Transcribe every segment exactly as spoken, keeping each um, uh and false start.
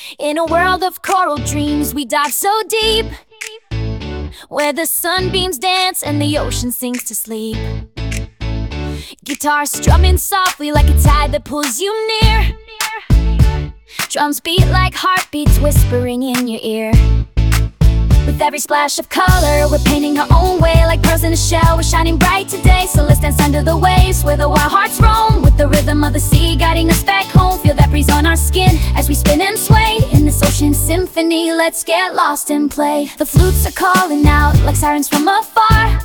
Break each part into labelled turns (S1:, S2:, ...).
S1: In a world of coral dreams, we dive so deep, where the sunbeams dance and the ocean sinks to sleep. Guitar strumming softly like a tide that pulls you near. Drums beat like heartbeats whispering in your ear. With every splash of color, we're painting our own way. Like pearls in a shell, we're shining bright today. So let's dance under the waves, where the wild hearts roam, with the rhythm of the sea guiding us back home. Feel that breeze on our skin as we spin and sway in this ocean symphony. Let's get lost and play. The flutes are calling out like sirens from afar.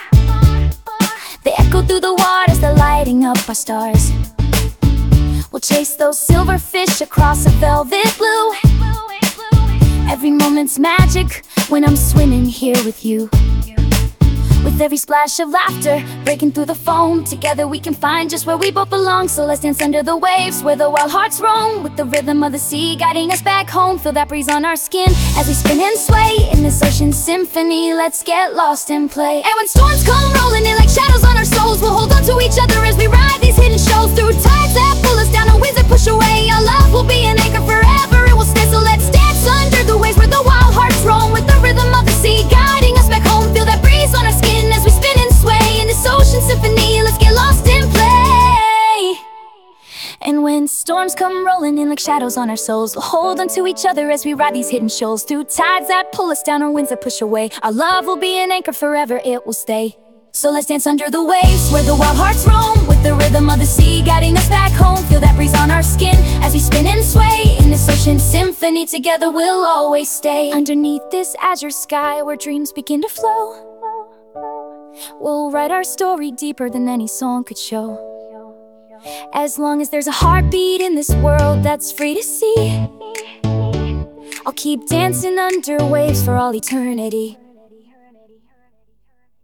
S1: They echo through the waters, they're lighting up our stars. We'll chase those silver fish across a velvet blue. Every moment's magic when I'm swimming here with you. With every splash of laughter breaking through the foam, together we can find just where we both belong. So let's dance under the waves, where the wild hearts roam, with the rhythm of the sea guiding us back home. Feel that breeze on our skin as we spin and sway in this ocean symphony. Let's get lost and play. And when storms come rolling in like shadows on our souls, we'll hold on to each other as we ride these hidden shoals. Through tides that pull us down and winds that push away, our love will be an anchor forever, it will stay. So let's dance under the waves, where the wild hearts roam, with the rhythm of the sea guiding us back home. Feel that breeze on our skin as we spin and sway in this ocean symphony. Let's get lost and play. And when storms come rolling in like shadows on our souls, we'll hold on to each other as we ride these hidden shoals. Through tides that pull us down or winds that push away, our love will be an anchor forever, it will stay. So let's dance under the waves, where the wild hearts roam, with the rhythm of the sea guiding us back home. Feel that breeze on our skin as we spin and sway in this ocean symphony. Together we'll always stay. Underneath this azure sky, where dreams begin to flow, we'll write our story deeper than any song could show. As long as there's a heartbeat in this world that's free to see, I'll keep dancing under waves for all eternity.